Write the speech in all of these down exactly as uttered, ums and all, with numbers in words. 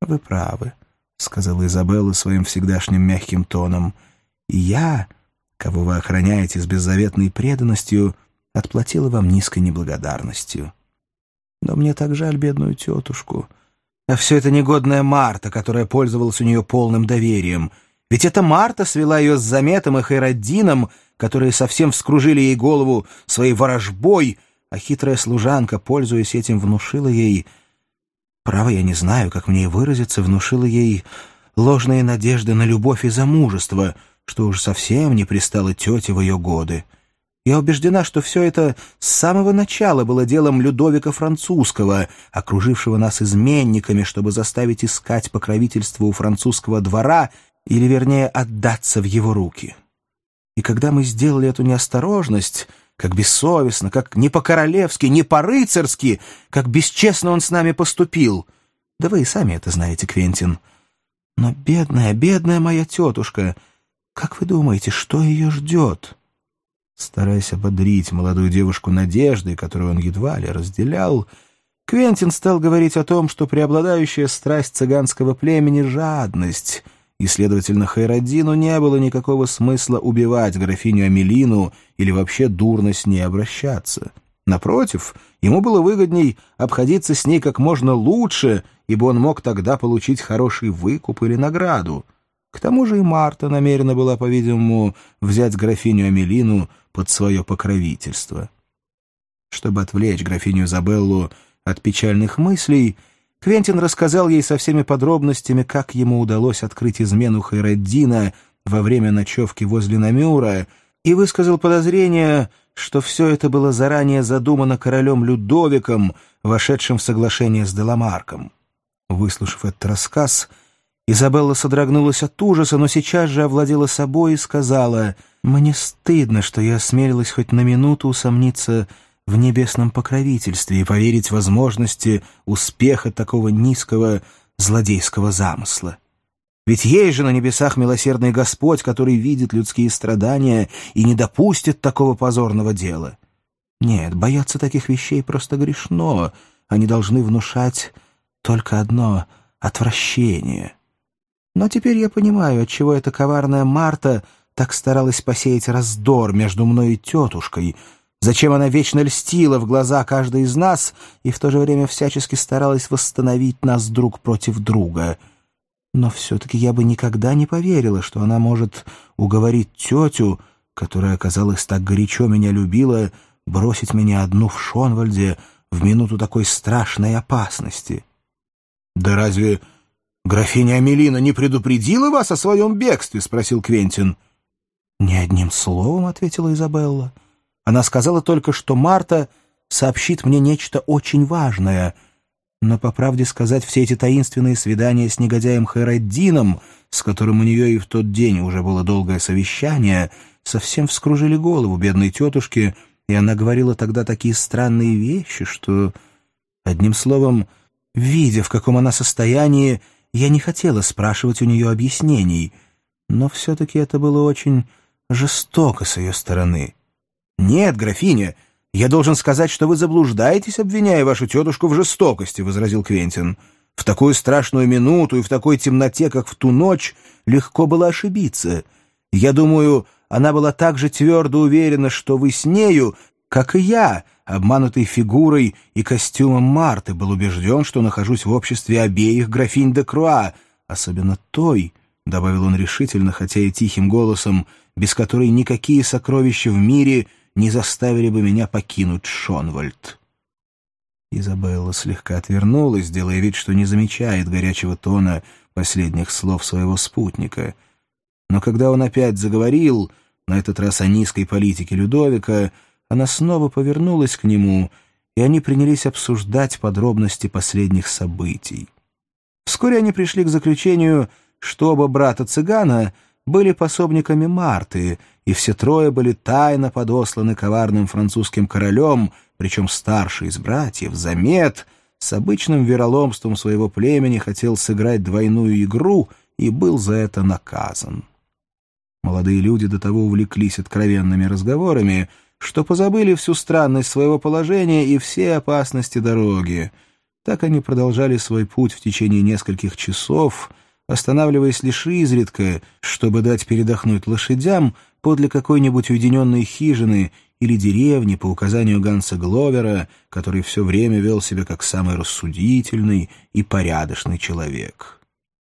«Вы правы», — сказала Изабелла своим всегдашним мягким тоном. «И я, кого вы охраняете с беззаветной преданностью, отплатила вам низкой неблагодарностью. Но мне так жаль бедную тетушку. А все это негодная Марта, которая пользовалась у нее полным доверием. Ведь эта Марта свела ее с Заметом и Хайраддином, которые совсем вскружили ей голову своей ворожбой, а хитрая служанка, пользуясь этим, внушила ей... Право, я не знаю, как мне выразиться, внушила ей ложные надежды на любовь и замужество, что уж совсем не пристало тете в ее годы. Я убеждена, что все это с самого начала было делом Людовика Французского, окружившего нас изменниками, чтобы заставить искать покровительство у французского двора или, вернее, отдаться в его руки. И когда мы сделали эту неосторожность, как бессовестно, как не по-королевски, не по-рыцарски, как бесчестно он с нами поступил, да вы и сами это знаете, Квентин. Но бедная, бедная моя тетушка, как вы думаете, что ее ждет?» Стараясь ободрить молодую девушку надеждой, которую он едва ли разделял, Квентин стал говорить о том, что преобладающая страсть цыганского племени — жадность, и, следовательно, Хайраддину не было никакого смысла убивать графиню Амелину или вообще дурно с ней обращаться. Напротив, ему было выгодней обходиться с ней как можно лучше, ибо он мог тогда получить хороший выкуп или награду. К тому же и Марта намерена была, по-видимому, взять графиню Амелину под свое покровительство. Чтобы отвлечь графиню Изабеллу от печальных мыслей, Квентин рассказал ей со всеми подробностями, как ему удалось открыть измену Хайраддина во время ночевки возле Намюра, и высказал подозрение, что все это было заранее задумано королем Людовиком, вошедшим в соглашение с Деламарком. Выслушав этот рассказ, Изабелла содрогнулась от ужаса, но сейчас же овладела собой и сказала: «Мне стыдно, что я осмелилась хоть на минуту усомниться в небесном покровительстве и поверить в возможности успеха такого низкого злодейского замысла. Ведь есть же на небесах милосердный Господь, который видит людские страдания и не допустит такого позорного дела. Нет, бояться таких вещей просто грешно, они должны внушать только одно — отвращение. Но теперь я понимаю, отчего эта коварная Марта так старалась посеять раздор между мной и тетушкой, зачем она вечно льстила в глаза каждой из нас и в то же время всячески старалась восстановить нас друг против друга. Но все-таки я бы никогда не поверила, что она может уговорить тетю, которая, оказалось, так горячо меня любила, бросить меня одну в Шонвальде в минуту такой страшной опасности. «Да разве графиня Амелина не предупредила вас о своем бегстве?» — спросил Квентин. «Ни одним словом», — ответила Изабелла. «Она сказала только, что Марта сообщит мне нечто очень важное. Но, по правде сказать, все эти таинственные свидания с негодяем Хайраддином, с которым у нее и в тот день уже было долгое совещание, совсем вскружили голову бедной тетушке, и она говорила тогда такие странные вещи, что, одним словом, видя, в каком она состоянии, я не хотела спрашивать у нее объяснений, но все-таки это было очень жестоко с ее стороны». «Нет, графиня, я должен сказать, что вы заблуждаетесь, обвиняя вашу тетушку в жестокости», — возразил Квентин. «В такую страшную минуту и в такой темноте, как в ту ночь, легко было ошибиться. Я думаю, она была так же твердо уверена, что вы с нею, как и я, обманутой фигурой и костюмом Марты, был убежден, что нахожусь в обществе обеих графинь де Круа, особенно той», — добавил он решительно, хотя и тихим голосом, «без которой никакие сокровища в мире не заставили бы меня покинуть Шонвальд». Изабелла слегка отвернулась, делая вид, что не замечает горячего тона последних слов своего спутника. Но когда он опять заговорил, на этот раз о низкой политике Людовика, она снова повернулась к нему, и они принялись обсуждать подробности последних событий. Вскоре они пришли к заключению, что оба брата-цыгана были пособниками Марты, и все трое были тайно подосланы коварным французским королем, причем старший из братьев, Замет, с обычным вероломством своего племени хотел сыграть двойную игру и был за это наказан. Молодые люди до того увлеклись откровенными разговорами, что позабыли всю странность своего положения и все опасности дороги. Так они продолжали свой путь в течение нескольких часов, останавливаясь лишь изредка, чтобы дать передохнуть лошадям подле какой-нибудь уединенной хижины или деревни по указанию Ганса Гловера, который все время вел себя как самый рассудительный и порядочный человек.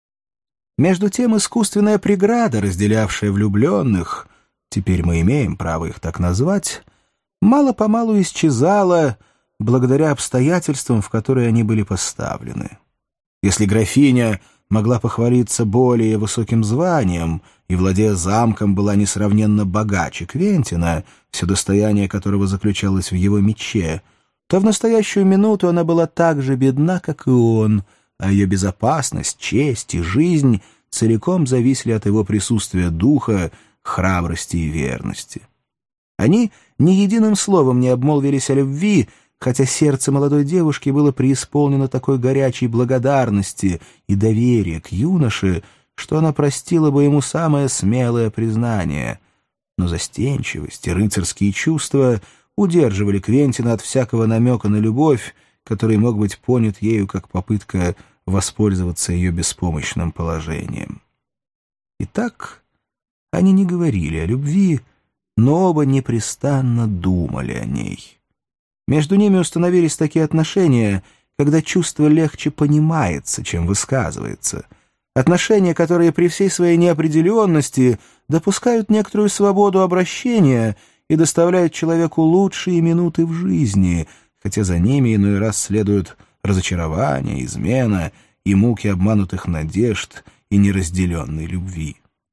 Между тем искусственная преграда, разделявшая влюбленных, теперь мы имеем право их так назвать, мало-помалу исчезала благодаря обстоятельствам, в которые они были поставлены. Если графиня могла похвалиться более высоким званием и, владея замком, была несравненно богаче Квентина, все достояние которого заключалось в его мече, то в настоящую минуту она была так же бедна, как и он, а ее безопасность, честь и жизнь целиком зависели от его присутствия духа, храбрости и верности. Они ни единым словом не обмолвились о любви, хотя сердце молодой девушки было преисполнено такой горячей благодарности и доверия к юноше, что она простила бы ему самое смелое признание. Но застенчивость и рыцарские чувства удерживали Квентина от всякого намека на любовь, который мог быть понят ею как попытка воспользоваться ее беспомощным положением. Итак, они не говорили о любви, но оба непрестанно думали о ней. Между ними установились такие отношения, когда чувство легче понимается, чем высказывается. Отношения, которые при всей своей неопределенности допускают некоторую свободу обращения и доставляют человеку лучшие минуты в жизни, хотя за ними иной раз следуют разочарование, измена и муки обманутых надежд и неразделенной любви.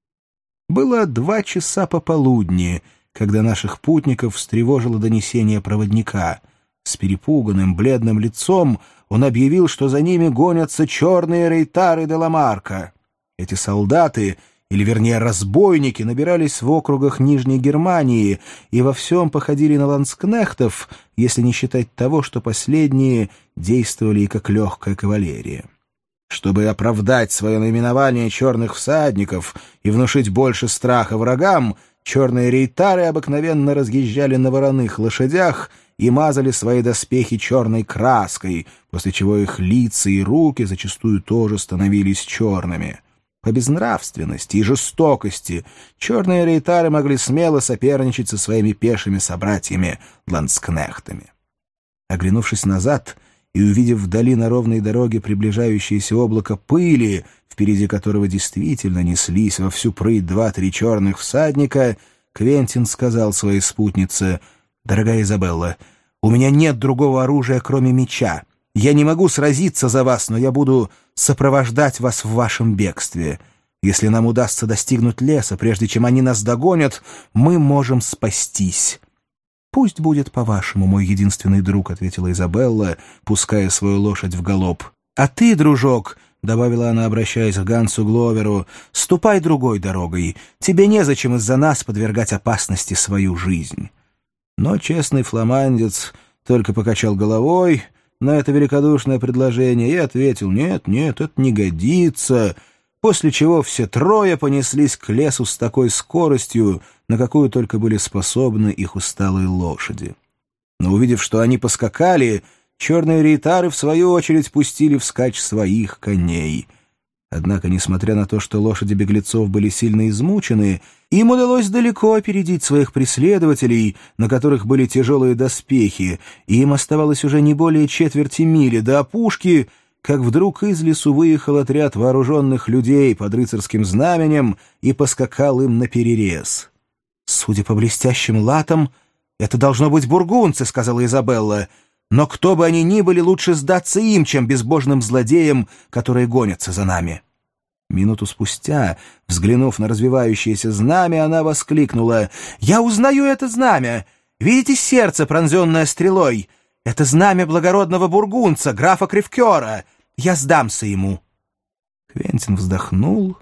Было два часа пополудни, когда наших путников встревожило донесение проводника. С перепуганным, бледным лицом он объявил, что за ними гонятся черные рейтары де Ламарка. Эти солдаты, или вернее разбойники, набирались в округах Нижней Германии и во всем походили на ланскнехтов, если не считать того, что последние действовали и как легкая кавалерия. Чтобы оправдать свое наименование черных всадников и внушить больше страха врагам, черные рейтары обыкновенно разъезжали на вороных лошадях и мазали свои доспехи черной краской, после чего их лица и руки зачастую тоже становились черными. По безнравственности и жестокости черные рейтары могли смело соперничать со своими пешими собратьями-ланскнехтами. Оглянувшись назад и увидев вдали на ровной дороге приближающееся облако пыли, впереди которого действительно неслись во всю прыть два-три черных всадника, Квентин сказал своей спутнице: «Дорогая Изабелла, у меня нет другого оружия, кроме меча. Я не могу сразиться за вас, но я буду сопровождать вас в вашем бегстве. Если нам удастся достигнуть леса, прежде чем они нас догонят, мы можем спастись». «Пусть будет по-вашему, мой единственный друг», — ответила Изабелла, пуская свою лошадь в галоп. «А ты, дружок», — добавила она, обращаясь к Гансу Гловеру, — «ступай другой дорогой. Тебе незачем из-за нас подвергать опасности свою жизнь». Но честный фламандец только покачал головой на это великодушное предложение и ответил: «Нет, нет, это не годится», после чего все трое понеслись к лесу с такой скоростью, на какую только были способны их усталые лошади. Но увидев, что они поскакали, черные рейтары в свою очередь пустили вскачь своих коней. Однако, несмотря на то, что лошади беглецов были сильно измучены, им удалось далеко опередить своих преследователей, на которых были тяжелые доспехи, и им оставалось уже не более четверти мили до опушки, как вдруг из лесу выехал отряд вооруженных людей под рыцарским знаменем и поскакал им наперерез. «Судя по блестящим латам, это должно быть бургундцы», — сказала Изабелла. «Но кто бы они ни были, лучше сдаться им, чем безбожным злодеям, которые гонятся за нами». Минуту спустя, взглянув на развивающееся знамя, она воскликнула: «Я узнаю это знамя! Видите сердце, пронзенное стрелой? Это знамя благородного бургундца, графа Кривкера! Я сдамся ему!» Квентин вздохнул,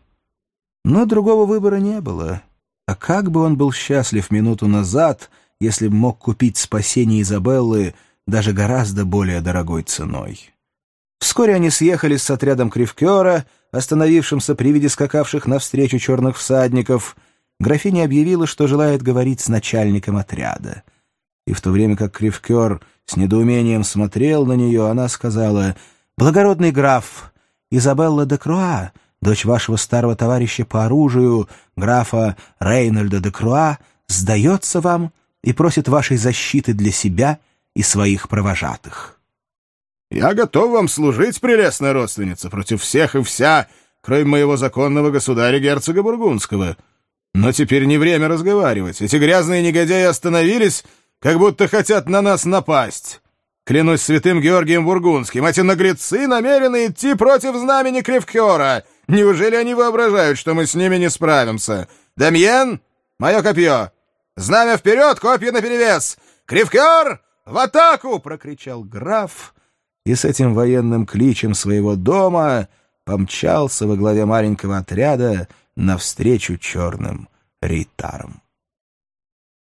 но другого выбора не было. А как бы он был счастлив минуту назад, если бы мог купить спасение Изабеллы даже гораздо более дорогой ценой. Вскоре они съехали с отрядом Кривкера, остановившимся при виде скакавших навстречу черных всадников. Графиня объявила, что желает говорить с начальником отряда. И в то время как Кривкер с недоумением смотрел на нее, она сказала: Благородный граф Изабелла де Круа, дочь вашего старого товарища по оружию, графа Рейнольда де Круа, сдается вам и просит вашей защиты для себя и своих провожатых». «Я готов вам служить, прелестная родственница, против всех и вся, кроме моего законного государя-герцога Бургундского. Но теперь не время разговаривать. Эти грязные негодяи остановились, как будто хотят на нас напасть. Клянусь святым Георгием Бургундским, эти наглецы намерены идти против знамени Кревкера. Неужели они воображают, что мы с ними не справимся? Дамьен, мое копье! Знамя вперед, копья наперевес! Кревкер, в атаку!» — прокричал граф, и с этим военным кличем своего дома помчался во главе маленького отряда навстречу черным рейтарам.